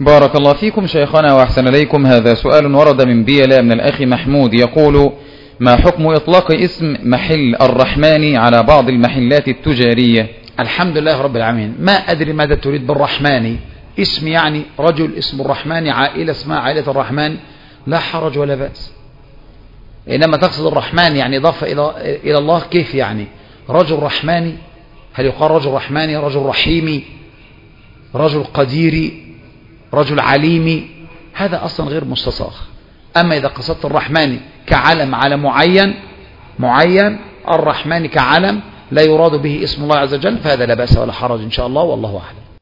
بارك الله فيكم شيخنا وأحسن إليكم. هذا سؤال ورد من بيلا من الأخ محمود يقول: ما حكم إطلاق اسم محل الرحمن على بعض المحلات التجارية؟ الحمد لله رب العالمين. ما أدري ماذا تريد بالرحمن. اسم يعني رجل اسم الرحمن، عائلة اسمها عائلة الرحمن، لا حرج ولا بأس. إنما تقصد الرحمن يعني إضافة إلى الله، كيف يعني؟ رجل رحماني، هل يقال رجل رحماني؟ رجل رحيمي، رجل قديري، رجل عليمي، هذا أصلا غير مستصاغ. أما إذا قصدت الرحمن كعلم على معين الرحمن كعلم لا يراد به اسم الله عز وجل، فهذا لا بأس ولا حرج إن شاء الله، والله أعلم.